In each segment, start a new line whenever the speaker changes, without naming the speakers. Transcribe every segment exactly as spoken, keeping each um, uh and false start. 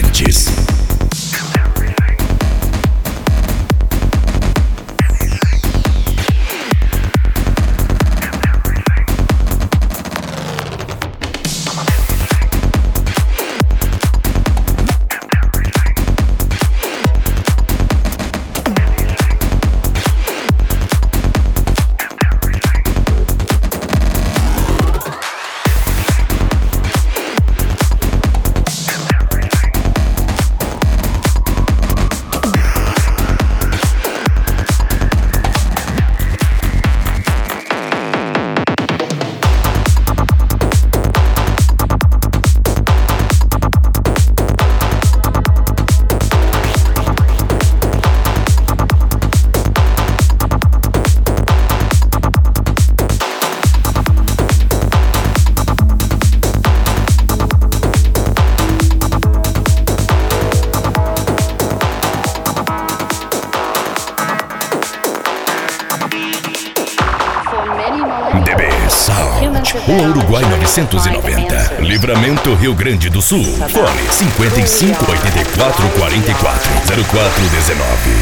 Martins. Rua Uruguai novecentos e noventa, Livramento, Rio Grande do Sul. Fone cinquenta e cinco, oitenta e quatro, quarenta e quatro, zero quatro dezenove.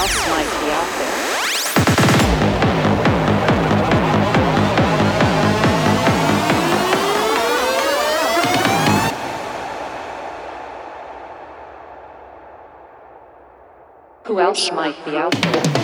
Who else might be out there?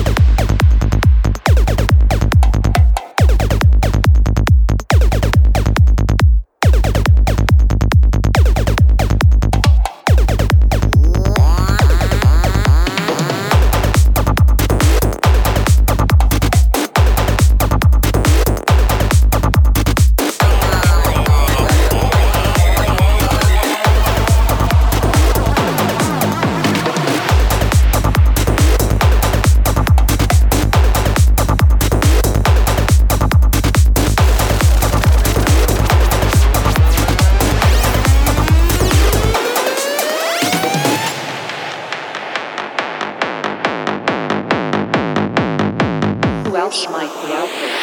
Who else might be out there?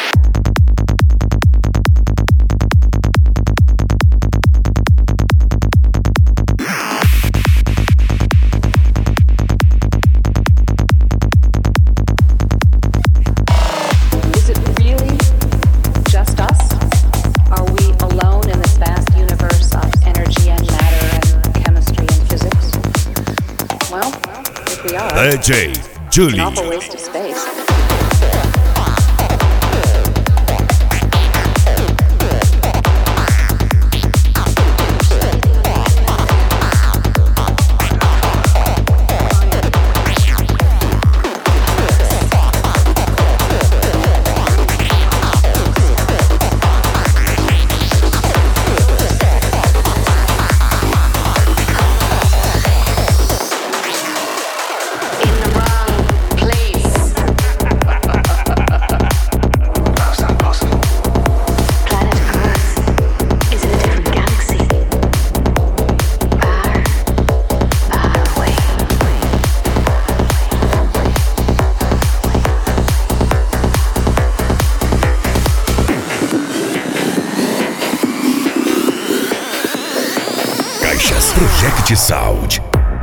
Is it really just us? Are we alone in this vast universe of energy and matter and chemistry and physics? Well, if we are,
D J Julie.
it's an awful waste of space.
Project Sound.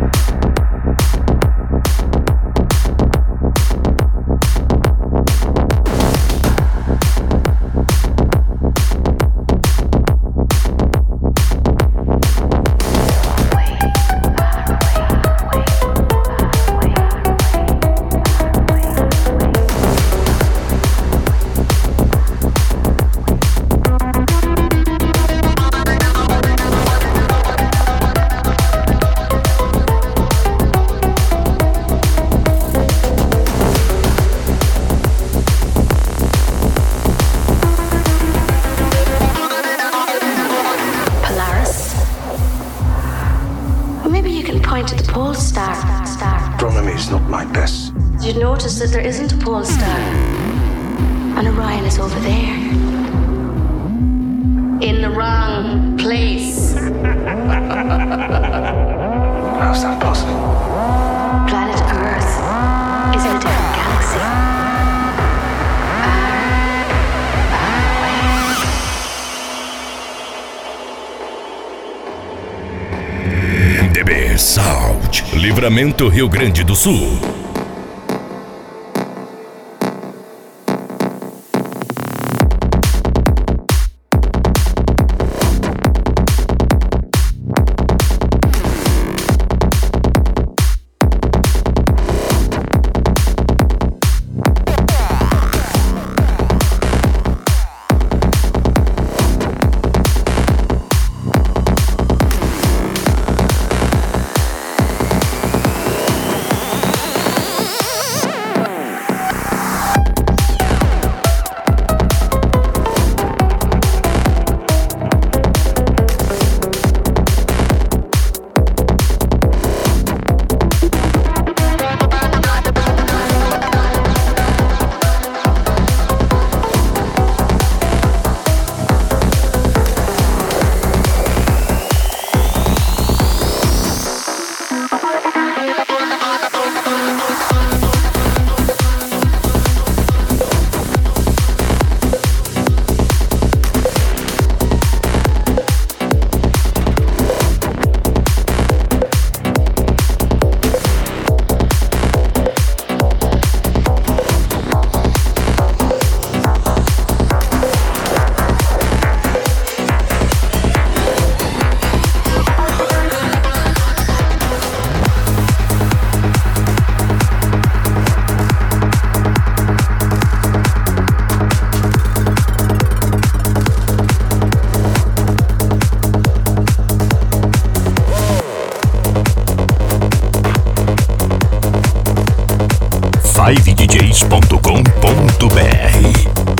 Astronomy's not my best.
You'd notice that there isn't a pole star, and Orion is over there. In the wrong place.
How's that possible?
Planet Earth is in a different galaxy.
The B Sound, Livramento, Rio Grande do Sul. five d js ponto com ponto b r